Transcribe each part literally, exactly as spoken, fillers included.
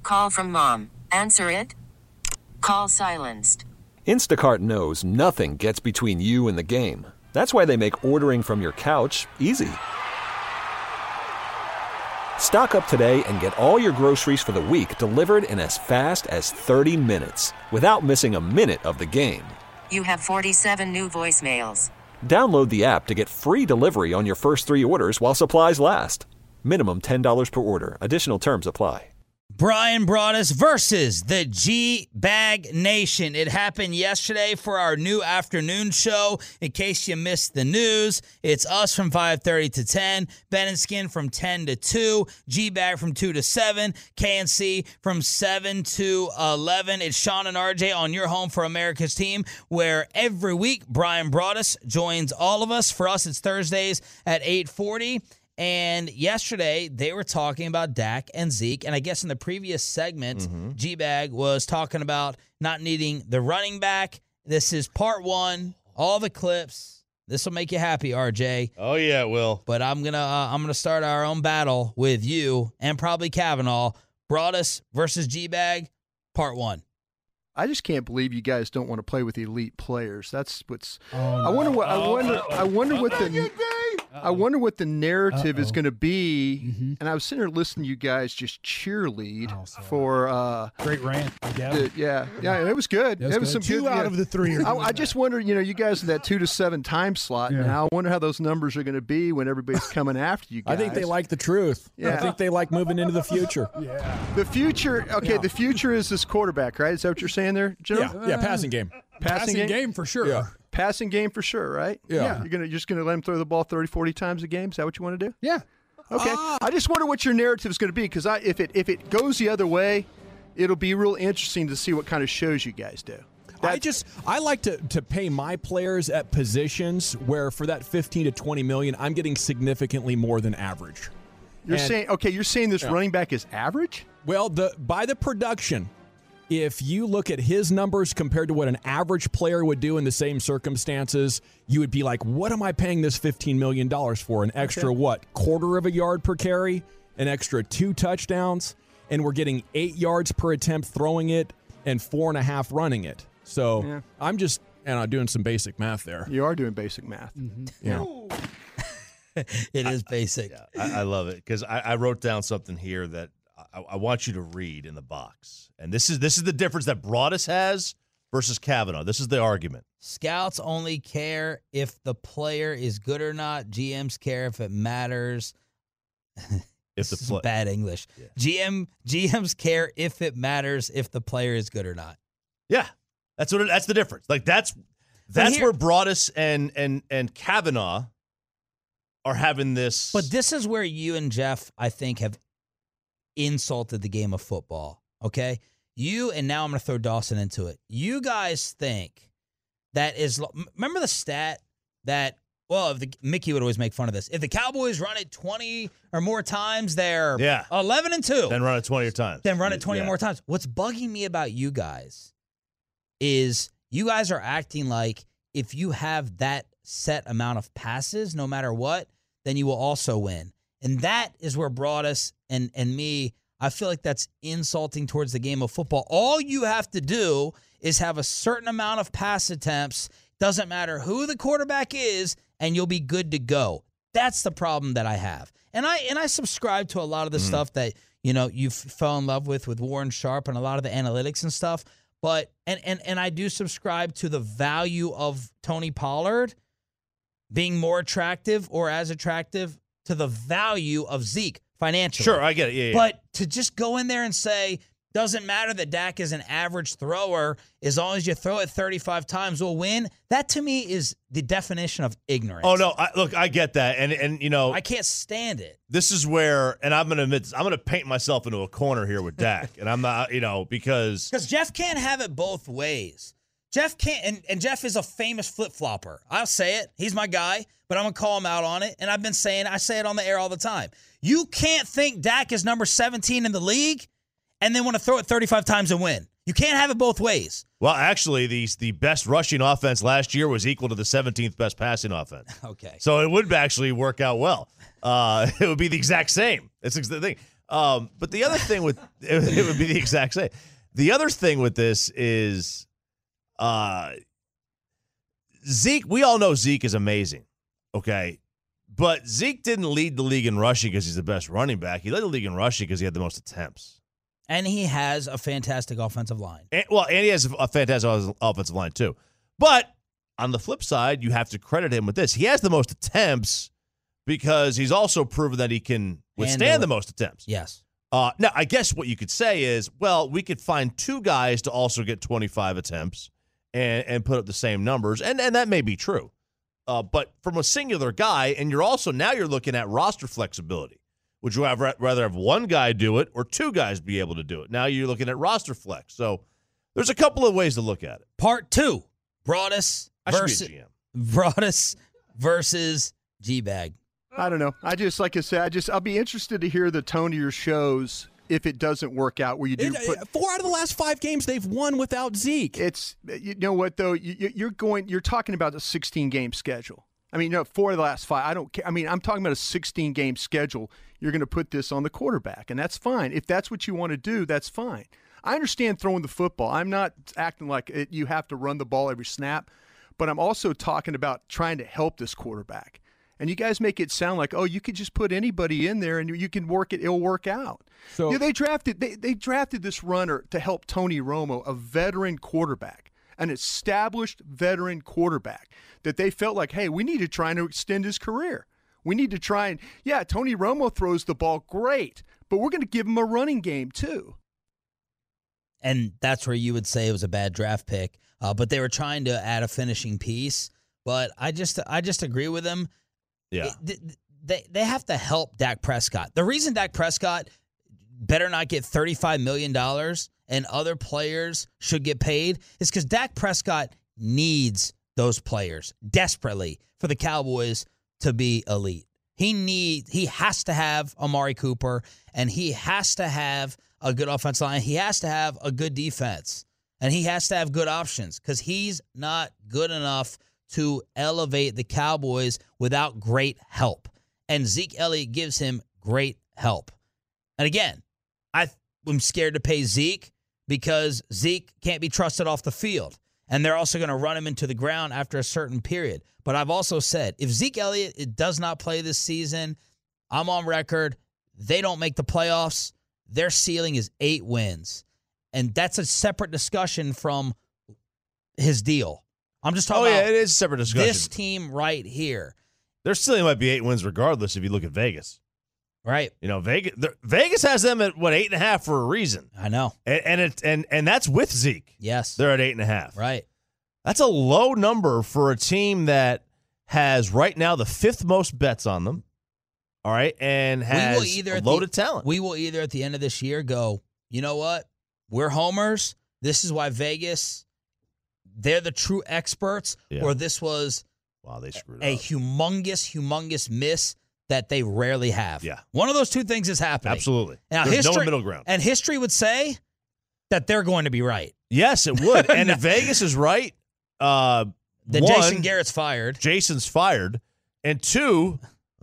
Call from mom. Answer it. Call silenced. Instacart knows nothing gets between you and the game. That's why they make ordering from your couch easy. Stock up today and get all your groceries for the week delivered in as fast as thirty minutes without missing a minute of the game. You have forty-seven new voicemails. Download the app to get free delivery on your first three orders while supplies last. Minimum ten dollars per order. Additional terms apply. Brian Broaddus versus the G-Bag Nation. It happened yesterday for our new afternoon show. In case you missed the news, it's us from five thirty to ten, Ben and Skin from ten to two, G-Bag from two to seven, K and C from seven to eleven. It's Sean and R J on your home for America's team, where every week Brian Broaddus joins all of us. For us, it's Thursdays at eight forty. And yesterday, they were talking about Dak and Zeke. And I guess in the previous segment, mm-hmm. G-Bag was talking about not needing the running back. This is part one, all the clips. This will make you happy, R J. Oh, yeah, it will. But I'm going to uh, I'm gonna start our own battle with you and probably Kavanaugh. Broaddus versus G-Bag, part one. I just can't believe you guys don't want to play with elite players. That's what's. Oh, I wonder what. I wonder. I wonder what the. I wonder what the narrative Uh-oh. is going to be. Mm-hmm. And I was sitting there listening to you guys just cheerlead oh, for. Uh, Great rant. The, yeah, yeah, it was good. It was, it was good. some two good, out yeah. of the three. I, I just wonder, you know, you guys in that two to seven time slot yeah. now. I wonder how those numbers are going to be when everybody's coming after you guys. I think they like the truth. Yeah. I think they like moving into the future. Yeah. The future. Okay, yeah. The future is this quarterback, right? Is that what you're saying there, General? Yeah, yeah, passing game. Passing, passing game? game for sure. Yeah. Passing game for sure, right? Yeah. yeah. You're gonna you're just gonna let him throw the ball thirty, forty times a game? Is that what you want to do? Yeah. Okay. Uh, I just wonder what your narrative is going to be, because I if it if it goes the other way, it'll be real interesting to see what kind of shows you guys do. That's, I just I like to to pay my players at positions where for that fifteen to twenty million, I'm getting significantly more than average. You're and, saying okay, you're saying this yeah. running back is average? Well, the by the production. If you look at his numbers compared to what an average player would do in the same circumstances, you would be like, what am I paying this fifteen million dollars for? An extra, okay. what, quarter of a yard per carry? An extra two touchdowns? And we're getting eight yards per attempt throwing it and four and a half running it. So yeah. I'm just and I'm doing some basic math there. You are doing basic math. Mm-hmm. Yeah. It is basic. I, yeah, I, I love it because I, I wrote down something here that I, I want you to read in the box. And this is this is the difference that Broaddus has versus Kavanaugh. This is the argument. Scouts only care if the player is good or not. G Ms care if it matters. If the play- bad English. Yeah. G M G Ms care if it matters if the player is good or not. Yeah, that's what. It, that's the difference. Like that's that's here, where Broaddus and and and Kavanaugh are having this. But this is where you and Jeff, I think, have insulted the game of football. Okay. You, and now I'm going to throw Dawson into it. You guys think that is, remember the stat that, well, if the, Mickey would always make fun of this. If the Cowboys run it twenty or more times, they're yeah. eleven and two. Then run it twenty times. Then run it twenty yeah. or more times. What's bugging me about you guys is you guys are acting like if you have that set amount of passes, no matter what, then you will also win. And that is where Broaddus and, and me, I feel like that's insulting towards the game of football. All you have to do is have a certain amount of pass attempts. Doesn't matter who the quarterback is, and you'll be good to go. That's the problem that I have. And I and I subscribe to a lot of the mm. stuff that, you know, you f- fell in love with with Warren Sharp and a lot of the analytics and stuff. But and and and I do subscribe to the value of Tony Pollard being more attractive or as attractive to the value of Zeke. Financially. Sure, I get it. Yeah, yeah. But to just go in there and say, doesn't matter that Dak is an average thrower, as long as you throw it thirty-five times, we'll win. That to me is the definition of ignorance. Oh, no. I, look, I get that. And, and you know. I can't stand it. This is where, and I'm going to admit this, I'm going to paint myself into a corner here with Dak. And I'm not, you know, because. Because Jeff can't have it both ways. Jeff can't, and, and Jeff is a famous flip-flopper. I'll say it. He's my guy, but I'm going to call him out on it. And I've been saying, I say it on the air all the time. You can't think Dak is number seventeen in the league and then want to throw it thirty-five times and win. You can't have it both ways. Well, actually, the, the best rushing offense last year was equal to the seventeenth best passing offense. Okay. So it would actually work out well. Uh, it would be the exact same. It's the thing. Um, but the other thing with it, it would be the exact same. The other thing with this is uh, Zeke. We all know Zeke is amazing, okay? But Zeke didn't lead the league in rushing because he's the best running back. He led the league in rushing because he had the most attempts. And he has a fantastic offensive line. And, well, and he has a fantastic offensive line too. But on the flip side, you have to credit him with this. He has the most attempts because he's also proven that he can withstand Handle the it. most attempts. Yes. Uh, now, I guess what you could say is, well, we could find two guys to also get twenty-five attempts and, and put up the same numbers, and, and that may be true. Uh, but from a singular guy, and you're also, now you're looking at roster flexibility. Would you have rather have one guy do it or two guys be able to do it? Now you're looking at roster flex. So there's a couple of ways to look at it. Part two, Broadus I should versus be a G M. Broadus versus G-Bag. I don't know. I just, like I said, I just, I'll be interested to hear the tone of your shows if it doesn't work out where you do It- put. four out of the last five games they've won without Zeke. It's, you know what though, you, you- you're going, you're talking about a sixteen game schedule. I mean, no, four of the last five. I don't care. I mean, I'm talking about a sixteen game schedule. You're going to put this on the quarterback, and that's fine. If that's what you want to do, that's fine. I understand throwing the football. I'm not acting like it, you have to run the ball every snap, but I'm also talking about trying to help this quarterback. And you guys make it sound like, oh, you could just put anybody in there and you can work it. It'll work out. So- yeah, they drafted they, they drafted this runner to help Tony Romo, a veteran quarterback, an established veteran quarterback that they felt like, hey, we need to try to extend his career. We need to try and, yeah, Tony Romo throws the ball great, but we're going to give him a running game too. And that's where you would say it was a bad draft pick. Uh, but they were trying to add a finishing piece. But I just I just agree with them. Yeah. It- they, they have to help Dak Prescott. The reason Dak Prescott better not get thirty-five million dollars and other players should get paid is because Dak Prescott needs those players desperately for the Cowboys to be elite. He need he has to have Amari Cooper, and he has to have a good offensive line. He has to have a good defense, and he has to have good options because he's not good enough to elevate the Cowboys without great help. And Zeke Elliott gives him great help. And again, I, I'm scared to pay Zeke because Zeke can't be trusted off the field. And they're also going to run him into the ground after a certain period. But I've also said, if Zeke Elliott it does not play this season, I'm on record, they don't make the playoffs, their ceiling is eight wins. And that's a separate discussion from his deal. I'm just talking Oh, yeah, about it is a separate discussion. this team right here, There still might be eight wins regardless if you look at Vegas. right? You know, Vegas Vegas has them at, what, eight and a half for a reason. I know. And and, it, and, and that's with Zeke. Yes. They're at eight and a half. Right. That's a low number for a team that has right now the fifth most bets on them. All right. And We has will either a at load the- of talent. We will either at the end of this year go, you know what? We're homers. This is why Vegas, they're the true experts, Yeah. or this was wow, they screwed a up. humongous, humongous miss that they rarely have. Yeah. One of those two things is happening. Absolutely. Now, There's history, no middle ground. And history would say that they're going to be right. Yes, it would. And if Vegas is right, uh, That one, Jason Garrett's fired. Jason's fired. And two,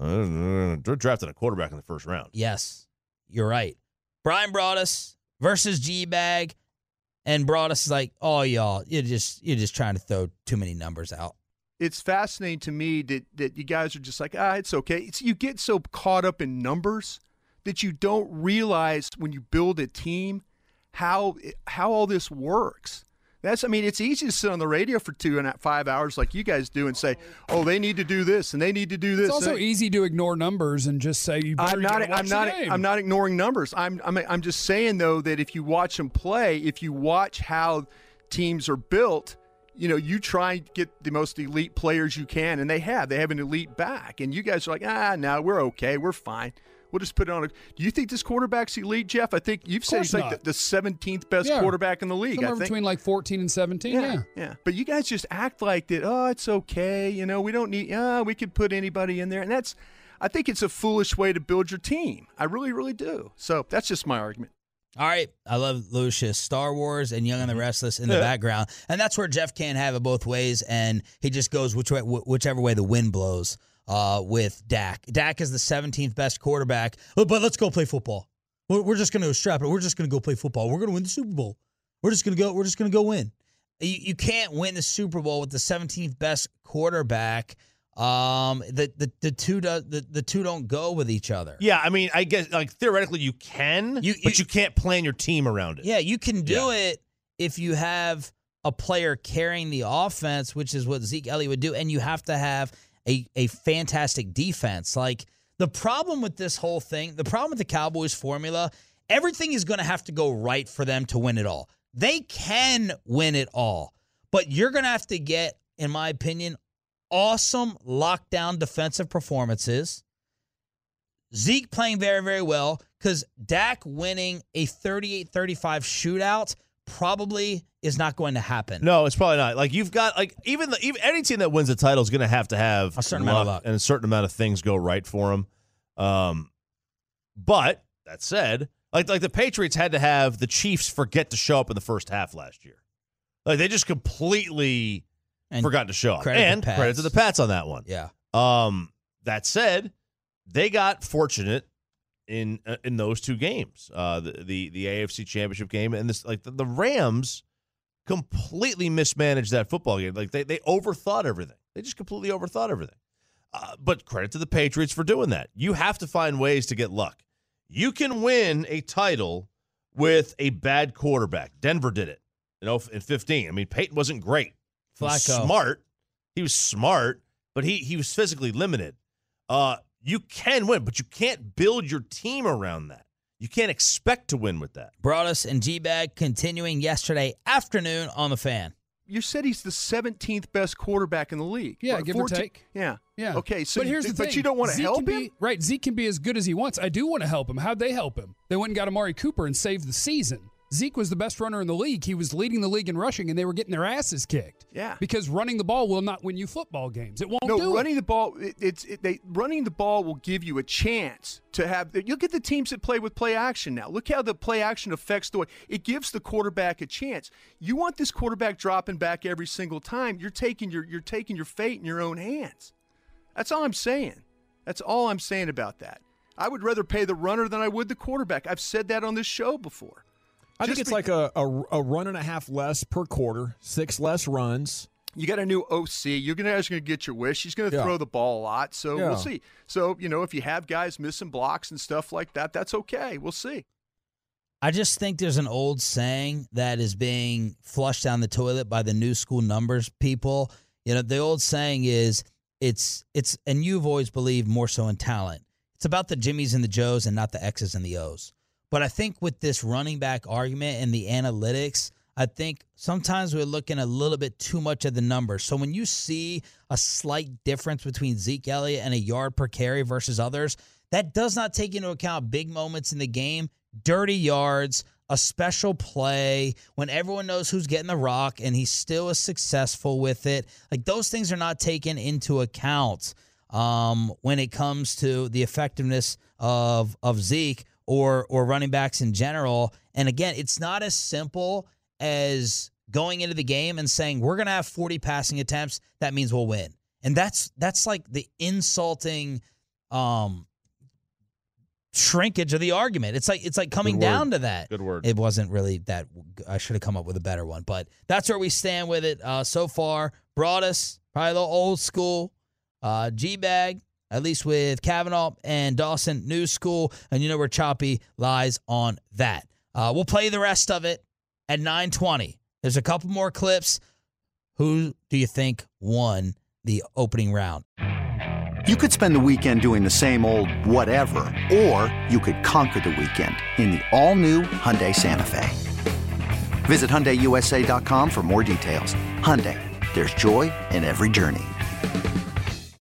uh, they're drafting a quarterback in the first round. Yes, you're right. Brian Broadus versus G-Bag. And Broadus is like, oh, y'all, you're just you're just trying to throw too many numbers out. It's fascinating to me that, that you guys are just like, ah, it's okay. It's, you get so caught up in numbers that you don't realize when you build a team how how all this works. That's, I mean, it's easy to sit on the radio for two and five hours like you guys do and say, oh, they need to do this and they need to do this. It's also And- easy to ignore numbers and just say you better I'm not. gotta watch I'm the not. game. I'm not ignoring numbers. I'm. I'm. I'm just saying though that if you watch them play, if you watch how teams are built, you know, you try and get the most elite players you can, and they have. They have an elite back, and you guys are like, ah, no, we're okay, we're fine. We'll just put it on. A, do you think this quarterback's elite, Jeff? I think you've said course he's like not. the, the seventeenth best Yeah. quarterback in the league. Somewhere I think. between like fourteen and seventeen. Yeah. Yeah, yeah. But you guys just act like that. Oh, it's okay. You know, we don't need. Ah, we could put anybody in there, and that's. I think it's a foolish way to build your team. I really, really do. So that's just my argument. All right. I love Lucius. Star Wars and Young and the Restless in the background. And that's where Jeff can't have it both ways, and he just goes which way, whichever way the wind blows uh, with Dak. Dak is the seventeenth best quarterback, but let's go play football. We're, we're just going to strap it. We're just going to go play football. We're going to win the Super Bowl. We're just going to go. We're just going to go win. You, you can't win the Super Bowl with the seventeenth best quarterback. Um, the the the two do, the, the two don't go with each other. Yeah, I mean, I guess like theoretically you can, you, but you, you can't plan your team around it. Yeah, you can do yeah. it if you have a player carrying the offense, which is what Zeke Elliott would do, and you have to have a a fantastic defense. Like the problem with this whole thing, the problem with the Cowboys formula, everything is going to have to go right for them to win it all. They can win it all, but you're going to have to get, in my opinion, awesome lockdown defensive performances. Zeke playing very, very well, because Dak winning a thirty-eight thirty-five shootout probably is not going to happen. No, it's probably not. Like you've got like even the even any team that wins the title is going to have to have a certain amount of luck and a certain amount of things go right for them. Um, but that said, like like the Patriots had to have the Chiefs forget to show up in the first half last year. Like they just completely and forgot to show up. credit And to Pats. credit to the Pats on that one. Yeah. Um, that said, they got fortunate in uh, in those two games, uh, the, the the A F C Championship game and this like the, the Rams completely mismanaged that football game. Like they they overthought everything. They just completely overthought everything. Uh, but credit to the Patriots for doing that. You have to find ways to get luck. You can win a title with a bad quarterback. Denver did it, you know, in fifteen. I mean, Peyton wasn't great. He was Flacco. smart. He was smart, but he he was physically limited. Uh, you can win, but you can't build your team around that. You can't expect to win with that. Broadus and G-Bag continuing yesterday afternoon on The Fan. You said he's the seventeenth best quarterback in the league. Yeah, What, give fourteen or take. Yeah. Yeah. Okay, so but here's you, the but thing. you don't want to Zeke help can him? be, right? Zeke can be as good as he wants. I do want to help him. How'd they help him? They went and got Amari Cooper and saved the season. Zeke was the best runner in the league. He was leading the league in rushing, and they were getting their asses kicked. Yeah. Because running the ball will not win you football games. It won't No, do running it. the ball. It, it's it, they running the ball will give you a chance to have. Look at the teams that play with play action now. Look how the play action affects the way it gives the quarterback a chance. You want this quarterback dropping back every single time. You're taking your you're taking your fate in your own hands. That's all I'm saying. That's all I'm saying about that. I would rather pay the runner than I would the quarterback. I've said that on this show before. I Just think it's be- like a, a, a run and a half less per quarter, six less runs. You got a new O C. You're gonna going to get your wish. He's going to Yeah. throw the ball a lot, so Yeah. we'll see. So you know, if you have guys missing blocks and stuff like that, that's okay. We'll see. I just think there's an old saying that is being flushed down the toilet by the new school numbers people. You know, the old saying is it's it's and you've always believed more so in talent. It's about the Jimmies and the Joes and not the X's and the O's. But I think with this running back argument and the analytics, I think sometimes we're looking a little bit too much at the numbers. So when you see a slight difference between Zeke Elliott and a yard per carry versus others, that does not take into account big moments in the game, dirty yards, a special play, when everyone knows who's getting the rock and he still is successful with it. Like those things are not taken into account um, when it comes to the effectiveness of of Zeke or or running backs in general. And again, it's not as simple as going into the game and saying we're going to have forty passing attempts, that means we'll win. And that's that's like the insulting um, shrinkage of the argument. It's like it's like coming Good down word. to that. Good word. It wasn't really that. I should have come up with a better one, but that's where we stand with it uh, so far. Broadus, probably a little old school. Uh, G-Bag, at least with Kavanaugh and Dawson, new school, and you know where Choppy lies on that. Uh, we'll play the rest of it at nine twenty. There's a couple more clips. Who do you think won the opening round? You could spend the weekend doing the same old whatever, or you could conquer the weekend in the all-new Hyundai Santa Fe. Visit Hyundai U S A dot com for more details. Hyundai, there's joy in every journey.